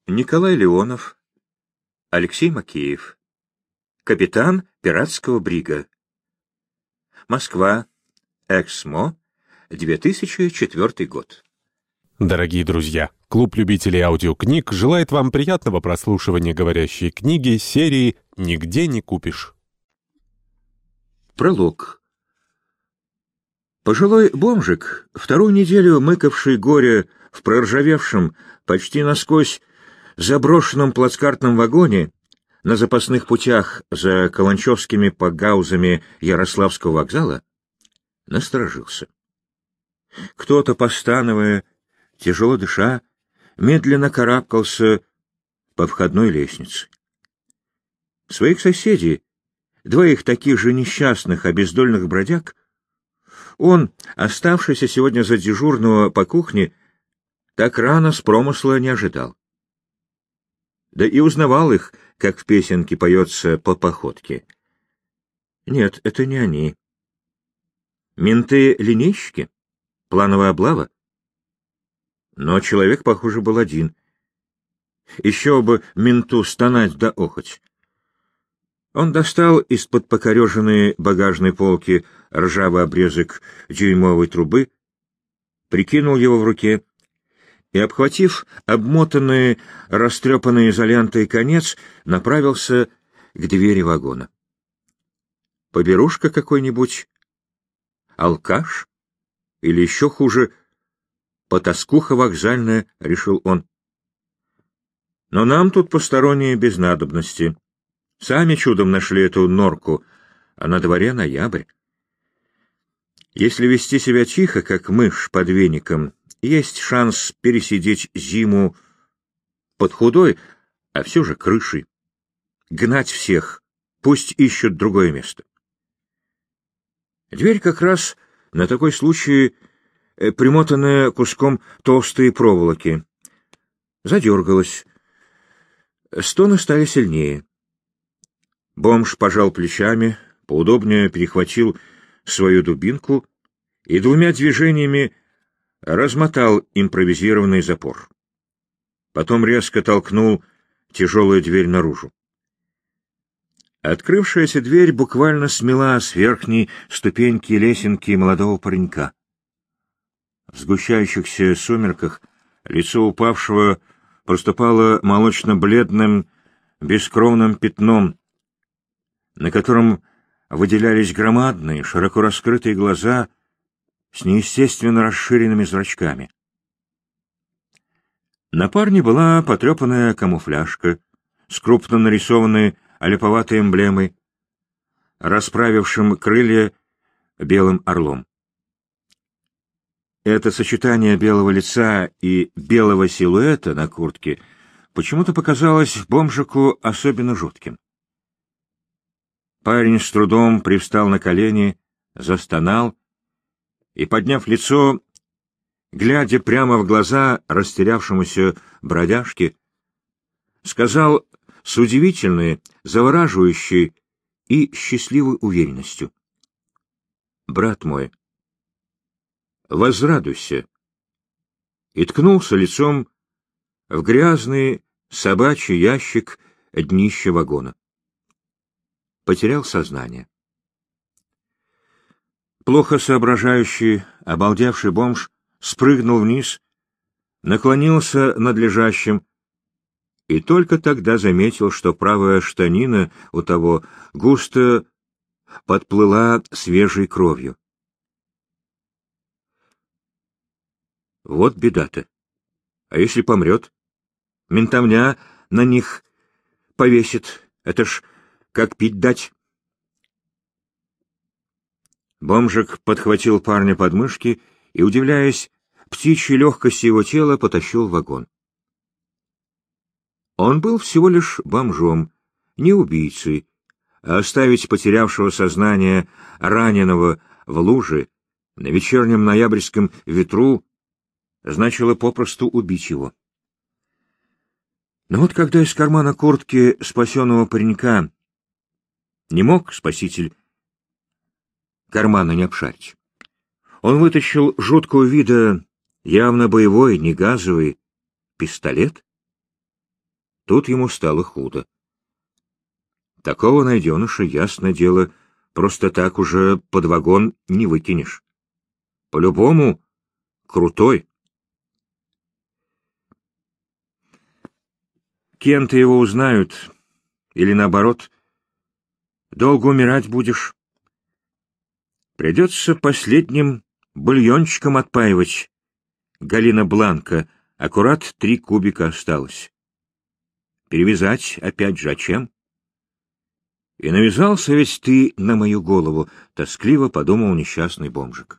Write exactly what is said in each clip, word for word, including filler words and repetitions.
Николай Леонов, Алексей Макеев. Капитан пиратского брига. Москва. Эксмо. две тысячи четвёртый год. Дорогие друзья, клуб любителей аудиокниг желает вам приятного прослушивания говорящей книги серии «Нигде не купишь». Пролог. Пожилой бомжик, вторую неделю мыкавший горе в проржавевшем, почти насквозь заброшенном плацкартном вагоне на запасных путях за каланчевскими погаузами Ярославского вокзала, насторожился. Кто-то, постановая, тяжело дыша, медленно карабкался по входной лестнице. Своих соседей, двоих таких же несчастных, обездольных бродяг, он, оставшийся сегодня за дежурного по кухне, так рано с промысла не ожидал. Да и узнавал их, как в песенке поется по походке. Нет, это не они. Менты-линейщики? Плановая облава? Но человек, похоже, был один. Еще бы менту стонать да охоть. Он достал из-под покореженной багажной полки ржавый обрезок дюймовой трубы, прикинул его в руке и, обхватив обмотанный, растрепанный изолентой конец, направился к двери вагона. Поберушка какой-нибудь? Алкаш? Или еще хуже, потаскуха вокзальная, решил он. Но нам тут посторонние без надобности. Сами чудом нашли эту норку, а на дворе ноябрь. Если вести себя тихо, как мышь под веником, есть шанс пересидеть зиму под худой, а все же крышей. Гнать всех, пусть ищут другое место. Дверь как раз на такой случай, примотанная куском толстой проволоки, задергалась. Стоны стали сильнее. Бомж пожал плечами, поудобнее перехватил свою дубинку и двумя движениями размотал импровизированный запор. Потом резко толкнул тяжелую дверь наружу. Открывшаяся дверь буквально смела с верхней ступеньки лесенки молодого паренька. В сгущающихся сумерках лицо упавшего проступало молочно-бледным, бескровным пятном, на котором выделялись громадные, широко раскрытые глаза с неестественно расширенными зрачками. На парне была потрепанная камуфляжка с крупно нарисованной олиповатой эмблемой, расправившим крылья белым орлом. Это сочетание белого лица и белого силуэта на куртке почему-то показалось бомжику особенно жутким. Парень с трудом привстал на колени, застонал и, подняв лицо, глядя прямо в глаза растерявшемуся бродяжке, сказал с удивительной, завораживающей и счастливой уверенностью: «Брат мой, возрадуйся!» и ткнулся лицом в грязный собачий ящик днища вагона. Потерял сознание. Плохо соображающий, обалдевший бомж спрыгнул вниз, наклонился над лежащим и только тогда заметил, что правая штанина у того густо подплыла свежей кровью. Вот беда-то. А если помрет? Ментовня на них повесит. Это ж как пить дать. Бомжик подхватил парня под мышки и, удивляясь птичьей легкости его тела, потащил в вагон. Он был всего лишь бомжом, не убийцей, а оставить потерявшего сознание раненого в луже на вечернем ноябрьском ветру значило попросту убить его. Но вот когда из кармана куртки спасенного паренька не мог спаситель кармана не обшарить, он вытащил жуткого вида, явно боевой, не газовый, пистолет Тут ему стало худо. Такого найденыша, ясное дело, просто так уже под вагон не выкинешь. По-любому крутой. Кенты его узнают, или наоборот, долго умирать будешь. Придется последним бульончиком отпаивать. Галина Бланка, аккурат три кубика осталось. Перевязать опять же, а чем? И навязался ведь ты на мою голову, тоскливо подумал несчастный бомжик.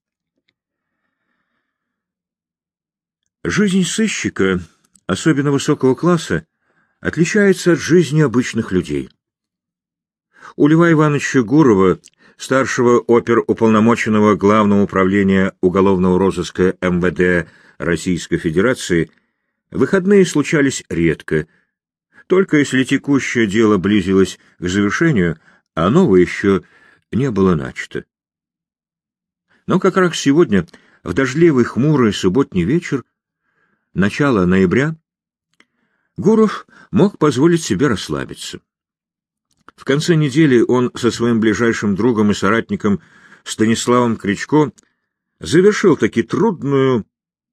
Жизнь сыщика, особенно высокого класса, отличается от жизни обычных людей. У Льва Ивановича Гурова, старшего оперуполномоченного Главного управления уголовного розыска эм вэ дэ Российской Федерации, выходные случались редко, только если текущее дело близилось к завершению, а новое еще не было начато. Но как раз сегодня, в дождливый хмурый субботний вечер, начало ноября, Гуров мог позволить себе расслабиться. В конце недели он со своим ближайшим другом и соратником Станиславом Кричко завершил таки трудную,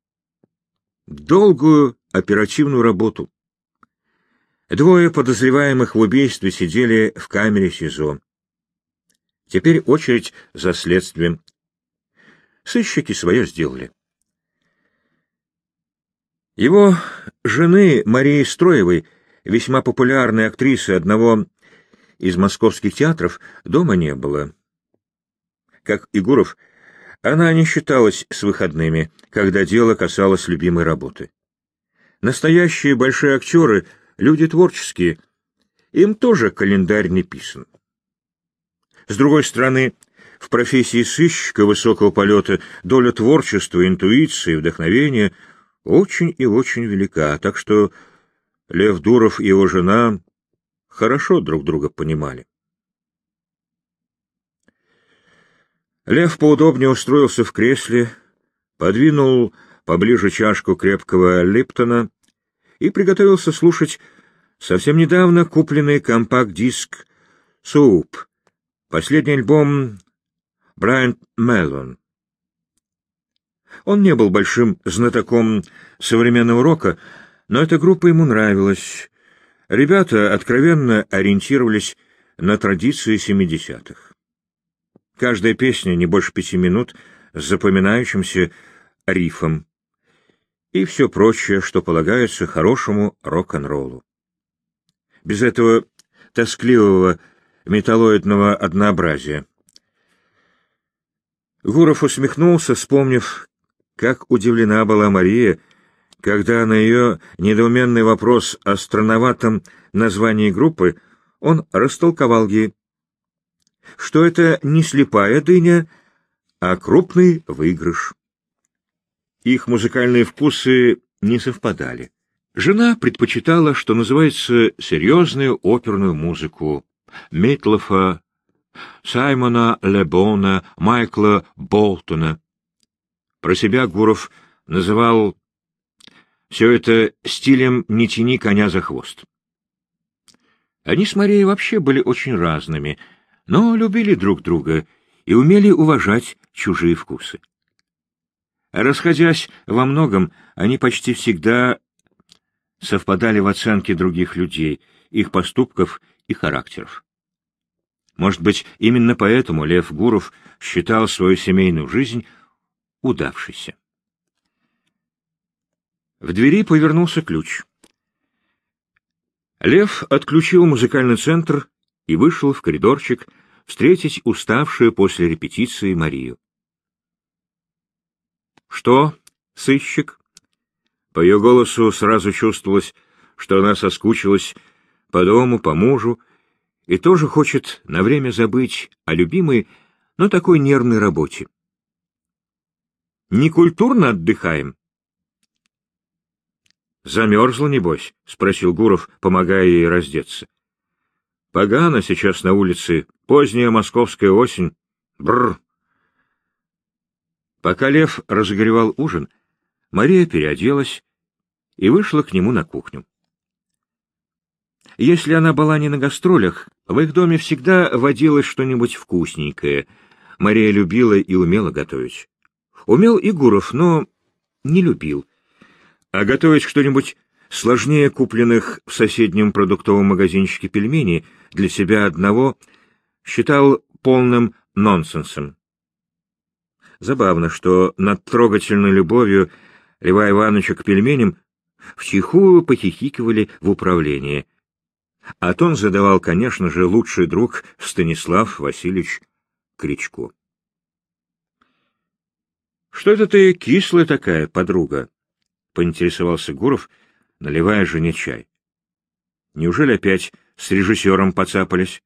долгую оперативную работу. Двое подозреваемых в убийстве сидели в камере СИЗО. Теперь очередь за следствием. Сыщики свое сделали. Его жены Марии Строевой, весьма популярной актрисы одного из московских театров, дома не было. Как и Гуров, она не считалась с выходными, когда дело касалось любимой работы. Настоящие большие актеры — люди творческие, им тоже календарь не писан. С другой стороны, в профессии сыщика высокого полета доля творчества, интуиции, вдохновения очень и очень велика, так что Лев Дуров и его жена хорошо друг друга понимали. Лев поудобнее устроился в кресле, подвинул поближе чашку крепкого Липтона и приготовился слушать совсем недавно купленный компакт-диск «Soup», последний альбом Брайант Мэллон. Он не был большим знатоком современного рока, но эта группа ему нравилась. Ребята откровенно ориентировались на традиции семидесятых. Каждая песня не больше пяти минут с запоминающимся рифом и все прочее, что полагается хорошему рок-н-роллу. Без этого тоскливого металлоидного однообразия. Гуров усмехнулся, вспомнив, как удивлена была Мария, когда на ее недоуменный вопрос о странноватом названии группы он растолковал ей, что это не слепая дыня, а крупный выигрыш. Их музыкальные вкусы не совпадали. Жена предпочитала, что называется, серьезную оперную музыку Митлофа, Саймона Ле Бона, Майкла Болтона. Про себя Гуров называл все это стилем «не тяни коня за хвост». Они с Марией вообще были очень разными, но любили друг друга и умели уважать чужие вкусы. Расходясь во многом, они почти всегда совпадали в оценке других людей, их поступков и характеров. Может быть, именно поэтому Лев Гуров считал свою семейную жизнь удавшейся. В двери повернулся ключ. Лев отключил музыкальный центр и вышел в коридорчик встретить уставшую после репетиции Марию. «Что, сыщик?» По ее голосу сразу чувствовалось, что она соскучилась по дому, по мужу, и тоже хочет на время забыть о любимой, но такой нервной работе. «Некультурно отдыхаем?» «Замерзла, небось?» — спросил Гуров, помогая ей раздеться. «Погано сейчас на улице, поздняя московская осень. Бррр!» Пока Лев разогревал ужин, Мария переоделась и вышла к нему на кухню. Если она была не на гастролях, в их доме всегда водилось что-нибудь вкусненькое. Мария любила и умела готовить. Умел и Гуров, но не любил. А готовить что-нибудь сложнее купленных в соседнем продуктовом магазинчике пельменей для себя одного считал полным нонсенсом. Забавно, что над трогательной любовью Льва Ивановича к пельменям втихую похихикивали в управлении. А тон задавал, конечно же, лучший друг Станислав Васильевич Кричко. — Что это ты кислая такая, подруга? — поинтересовался Гуров, наливая жене чай. — Неужели опять с режиссером поцапались?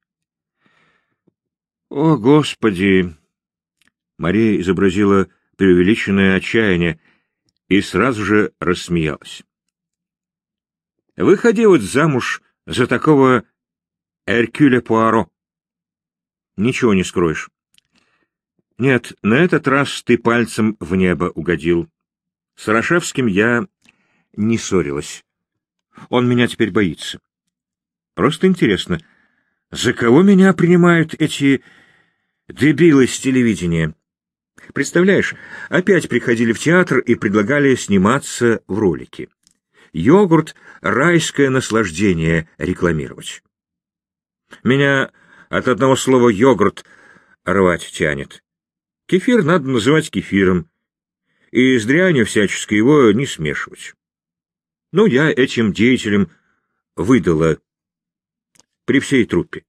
— О, Господи! Мария изобразила преувеличенное отчаяние и сразу же рассмеялась. — Выходи вот замуж за такого Эркюля Пуаро. Ничего не скроешь. Нет, на этот раз ты пальцем в небо угодил. С Рашевским я не ссорилась. Он меня теперь боится. Просто интересно, за кого меня принимают эти дебилы с телевидения? Представляешь, опять приходили в театр и предлагали сниматься в ролике. Йогурт — райское наслаждение рекламировать. Меня от одного слова «йогурт» рвать тянет. Кефир надо называть кефиром, и с дрянью всячески его не смешивать. Ну, я этим деятелям выдала при всей труппе.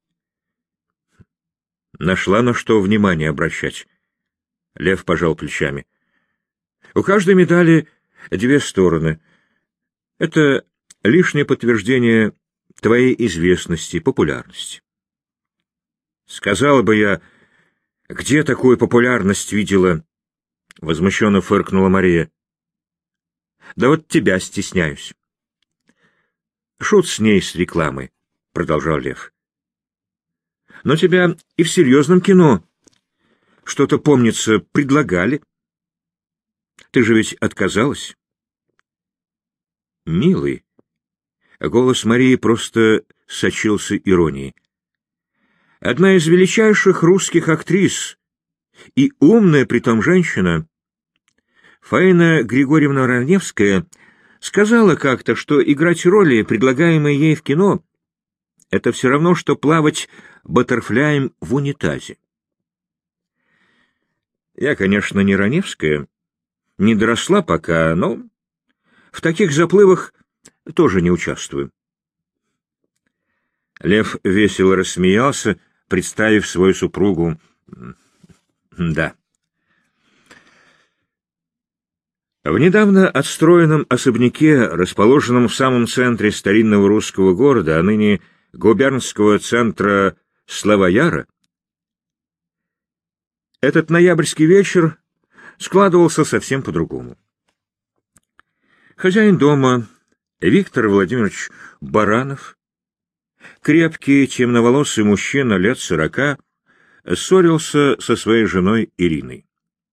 Нашла на что внимание обращать. Лев пожал плечами. У каждой медали две стороны. Это лишнее подтверждение твоей известности, популярности. Сказала бы я, где такую популярность видела? Возмущенно фыркнула Мария. Да вот тебя стесняюсь. Шут с ней, с рекламой, продолжал Лев. Но тебя и в серьезном кино что-то, помнится, предлагали. Ты же ведь отказалась? Милый. Голос Марии просто сочился иронией. Одна из величайших русских актрис и умная притом женщина, Фаина Григорьевна Раневская, сказала как-то, что играть роли, предлагаемые ей в кино, это все равно, что плавать баттерфляем в унитазе. Я, конечно, не Раневская, не доросла пока, но в таких заплывах тоже не участвую. Лев весело рассмеялся, представив свою супругу. Да. В недавно отстроенном особняке, расположенном в самом центре старинного русского города, а ныне губернского центра Славояра, этот ноябрьский вечер складывался совсем по-другому. Хозяин дома, Виктор Владимирович Баранов, крепкий темноволосый мужчина лет сорока, ссорился со своей женой Ириной.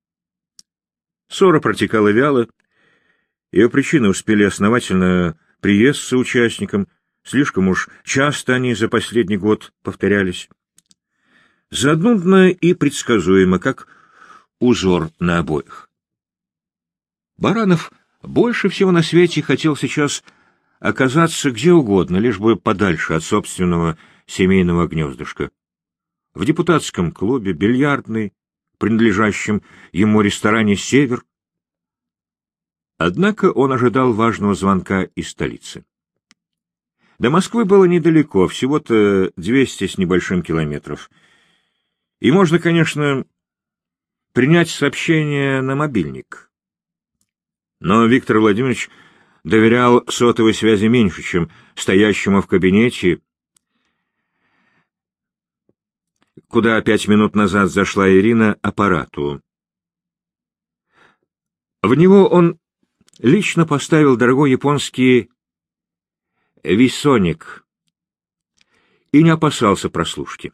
Ссора протекала вяло, ее причины успели основательно приесться участникам, слишком уж часто они за последний год повторялись. Занудно и предсказуемо, как узор на обоях. Баранов больше всего на свете хотел сейчас оказаться где угодно, лишь бы подальше от собственного семейного гнездышка. В депутатском клубе, бильярдной, принадлежащем ему ресторане «Север». Однако он ожидал важного звонка из столицы. До Москвы было недалеко, всего-то двести с небольшим километров. И можно, конечно, принять сообщение на мобильник. Но Виктор Владимирович доверял сотовой связи меньше, чем стоящему в кабинете, куда пять минут назад зашла Ирина, аппарату. В него он лично поставил дорогой японский висоник и не опасался прослушки.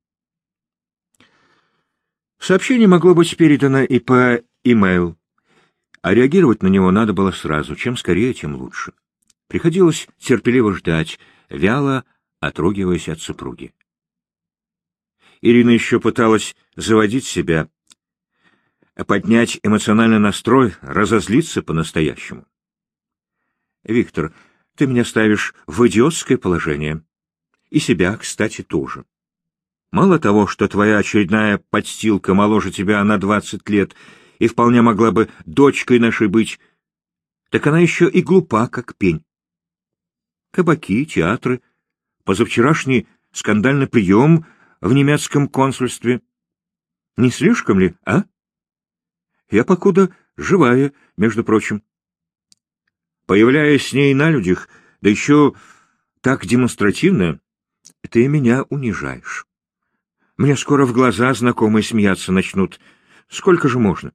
Сообщение могло быть передано и по e-mail, а реагировать на него надо было сразу. Чем скорее, тем лучше. Приходилось терпеливо ждать, вяло отругиваясь от супруги. Ирина еще пыталась заводить себя, поднять эмоциональный настрой, разозлиться по-настоящему. «Виктор, ты меня ставишь в идиотское положение. И себя, кстати, тоже. Мало того, что твоя очередная подстилка моложе тебя на двадцать лет и вполне могла бы дочкой нашей быть, так она еще и глупа, как пень. Кабаки, театры, позавчерашний скандальный прием в немецком консульстве. Не слишком ли, а? Я покуда живая, между прочим. Появляясь с ней на людях, да еще так демонстративно, ты меня унижаешь. Мне скоро в глаза знакомые смеяться начнут. Сколько же можно?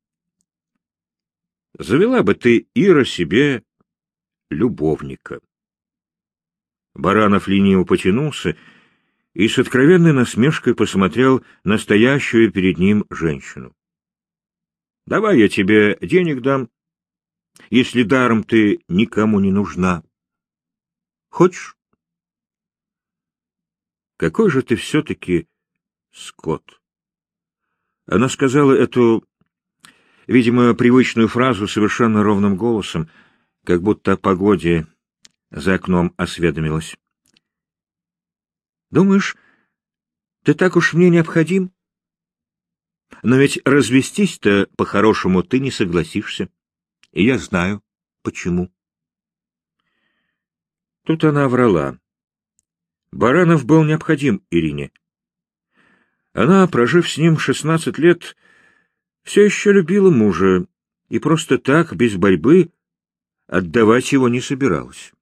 Завела бы ты, Ира, себе любовника. Баранов лениво потянулся и с откровенной насмешкой посмотрел на стоящую перед ним женщину. — Давай я тебе денег дам, если даром ты никому не нужна. Хочешь? Какой же ты все-таки скот. Она сказала эту, видимо, привычную фразу совершенно ровным голосом, как будто о погоде за окном осведомилась. Думаешь, ты так уж мне необходим? Но ведь развестись-то по-хорошему ты не согласишься. И я знаю, почему. Тут она врала. Баранов был необходим Ирине. Она, прожив с ним шестнадцать лет, все еще любила мужа и просто так, без борьбы, отдавать его не собиралась.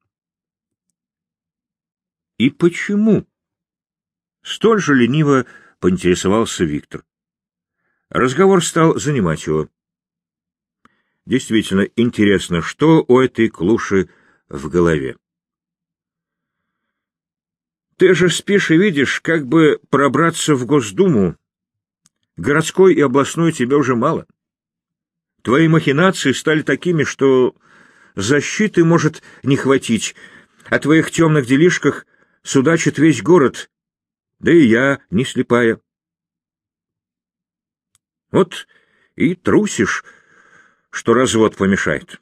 И почему? Столь же лениво поинтересовался Виктор. Разговор стал занимать его. Действительно интересно, что у этой клуши в голове. Ты же спишь и видишь, как бы пробраться в Госдуму. Городской и областной тебе уже мало. Твои махинации стали такими, что защиты может не хватить. О твоих темных делишках судачит весь город, да и я не слепая. Вот и трусишь, что развод помешает.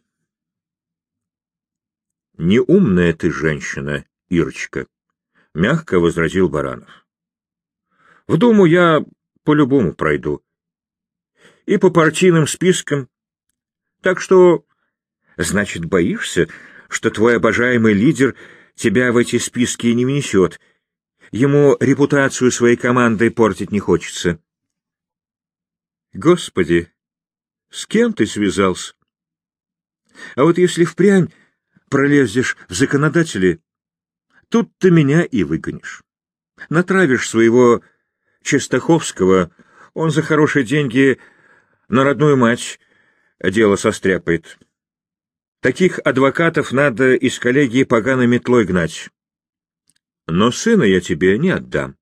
Неумная ты женщина, Ирочка, — мягко возразил Баранов. В Думу я по-любому пройду. И по партийным спискам. Так что, значит, боишься, что твой обожаемый лидер тебя в эти списки не внесет. Ему репутацию своей командой портить не хочется. Господи, с кем ты связался? А вот если впрямь пролезешь в законодатели, тут ты меня и выгонишь. Натравишь своего Чистаховского, он за хорошие деньги на родную мать дело состряпает. Таких адвокатов надо из коллегии поганой метлой гнать. Но сына я тебе не отдам.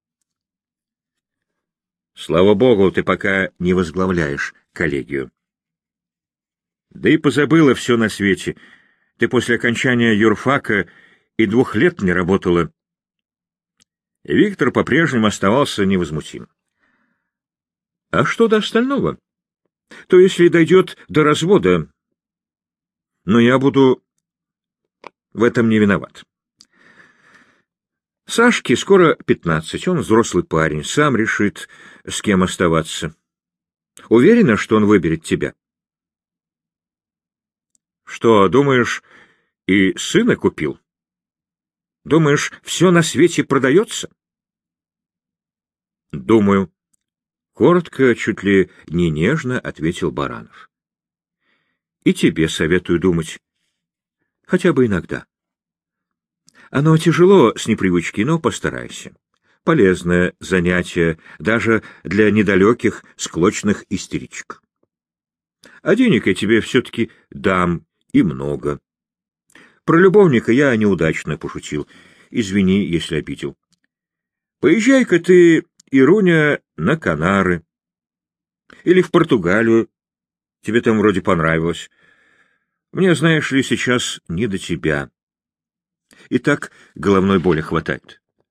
Слава богу, ты пока не возглавляешь коллегию. Да и позабыла все на свете. Ты после окончания юрфака и двух лет не работала. Виктор по-прежнему оставался невозмутим. А что до остального? То если дойдет до развода, но я буду в этом не виноват. Сашке скоро пятнадцать, он взрослый парень, сам решит, с кем оставаться. Уверена, что он выберет тебя? Что, думаешь, и сына купил? Думаешь, все на свете продается? Думаю. Коротко, чуть ли не нежно ответил Баранов. И тебе советую думать. Хотя бы иногда. Оно тяжело с непривычки, но постарайся. Полезное занятие даже для недалеких, склочных истеричек. А денег я тебе все-таки дам и много. Про любовника я неудачно пошутил. Извини, если обидел. Поезжай-ка ты, Ируня, на Канары. Или в Португалию. Тебе там вроде понравилось. Мне, знаешь ли, сейчас не до тебя. И так головной боли хватает.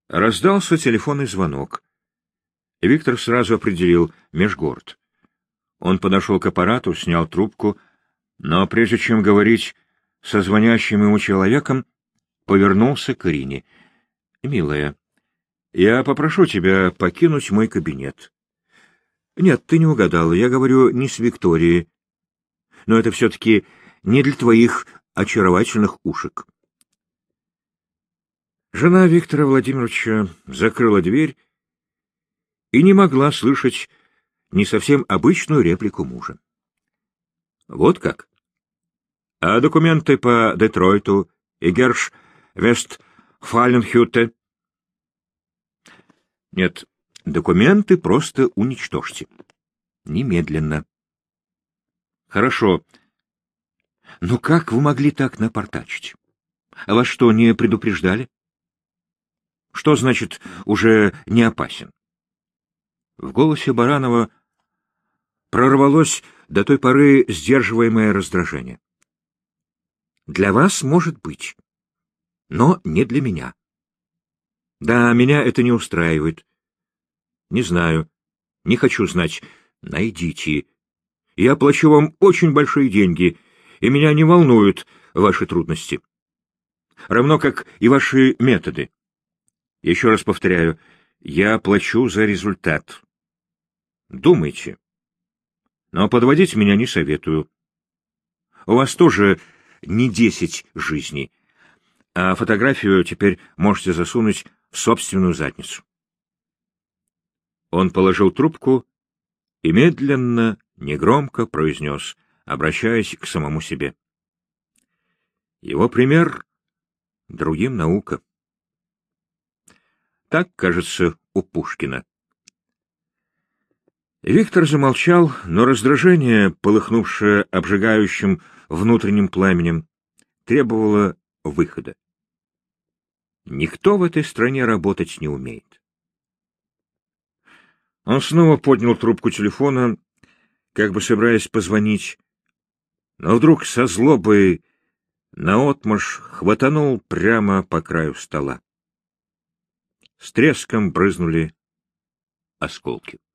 Раздался телефонный звонок. Виктор сразу определил — Межгород. Он подошел к аппарату, снял трубку, но прежде чем говорить со звонящим ему человеком, повернулся к Ирине. — Милая, я попрошу тебя покинуть мой кабинет. — Нет, ты не угадала, я говорю не с Викторией. Но это все-таки не для твоих очаровательных ушек. Жена Виктора Владимировича закрыла дверь и не могла слышать не совсем обычную реплику мужа. — Вот как? А документы по Детройту и Герш Вестфаленхюте? — Нет, документы просто уничтожьте. Немедленно. — Хорошо. Но как вы могли так напортачить? А вас что, не предупреждали? Что значит «уже не опасен»? В голосе Баранова прорвалось до той поры сдерживаемое раздражение. Для вас, может быть, но не для меня. Да, меня это не устраивает. Не знаю, не хочу знать. Найдите. Я плачу вам очень большие деньги, и меня не волнуют ваши трудности. Равно как и ваши методы. Еще раз повторяю, я плачу за результат. Думайте. Но подводить меня не советую. У вас тоже не десять жизней, а фотографию теперь можете засунуть в собственную задницу. Он положил трубку и медленно, негромко произнес, обращаясь к самому себе. Его пример другим наука. Так, кажется, у Пушкина. Виктор замолчал, но раздражение, полыхнувшее обжигающим внутренним пламенем, требовало выхода. Никто в этой стране работать не умеет. Он снова поднял трубку телефона, как бы собираясь позвонить, но вдруг со злобой наотмашь хватанул прямо по краю стола. С треском брызнули осколки.